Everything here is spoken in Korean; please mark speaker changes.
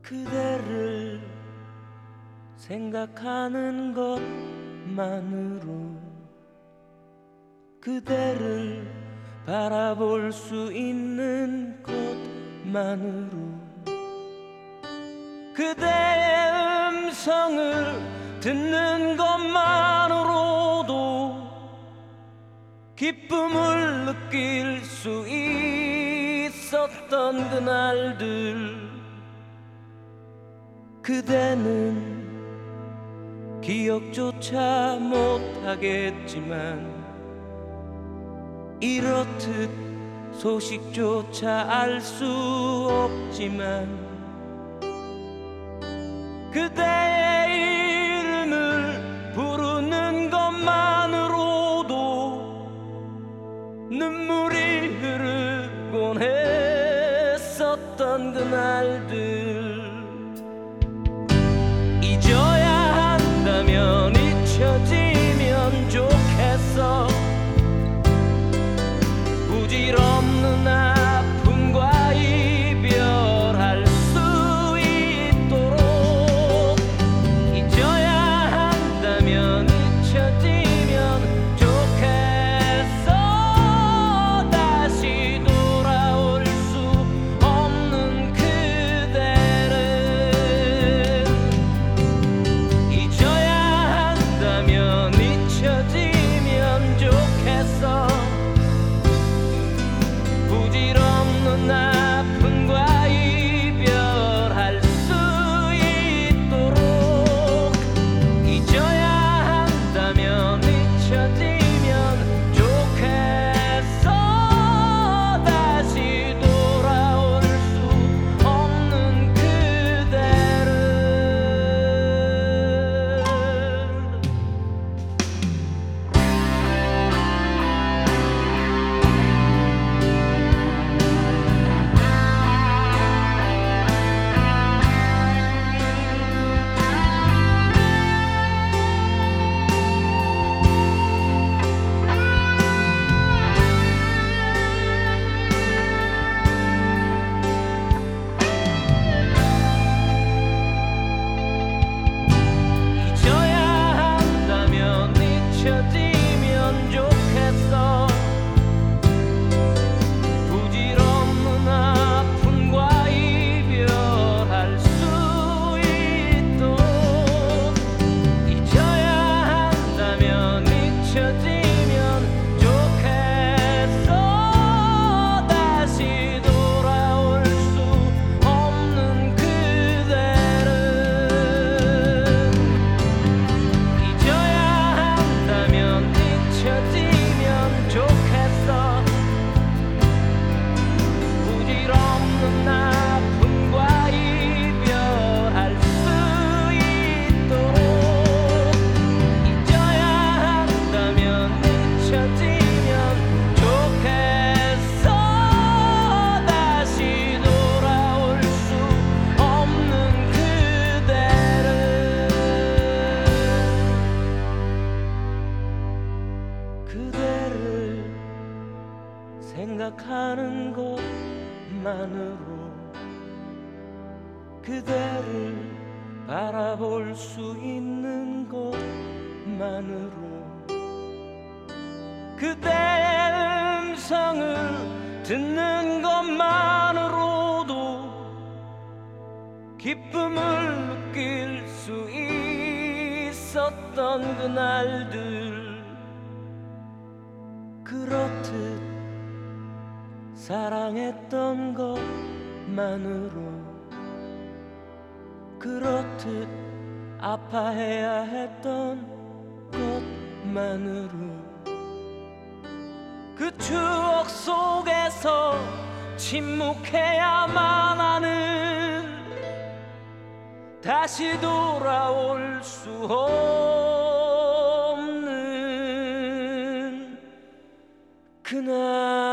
Speaker 1: 그대를 생각하는 것만으로 그대를 바라볼 수 있는 것만으로 그대의 음성을 듣는 것만으로도 기쁨을 느낄 수 있었던 그날들 그대는 기억조차 못하겠지만 이렇듯 소식조차 알 수 없지만 그대의 이름을 부르는 것만으로도 눈물이 흐르곤 했었던 그날들 잊어야 한다면 잊혀지면 좋겠어 부질없는 아픔과 이별할 수 있도록 잊어야 한다면 잊혀지면 좋겠어 다시 돌아올 수 없는 그대를 잊어야 한다면 잊혀지면 좋겠어 부질없는 아픔과 이별할 수 있도록 잊어야 한다면 잊혀지면 좋겠어 다시 돌아올 수 없는 그대를 잊어야 한다면 잊혀지면 좋겠어 부질없는 아픔과 이별할 수 있도록 잊어야 한다면 잊혀지면 좋겠어 다시 돌아올 수 없는 그대를 잊어야 한다면 잊혀지면 좋겠어 부질없는 아픔과 이별할 수 있도록 잊어야 한다면 잊혀지면 좋겠어 다시 돌아올 수 없는 그대를 생각하는 것만으로 그대를 바라볼 수 있는 것만으로 그대의 음성을 듣는 것만으로도 기쁨을 느낄 수 있었던 그날들 그렇듯 사랑했던 것만으로 그렇듯 아파해야 했던 것만으로 그 추억 속에서 침묵해야만 하는 다시 돌아올 수 없는 그날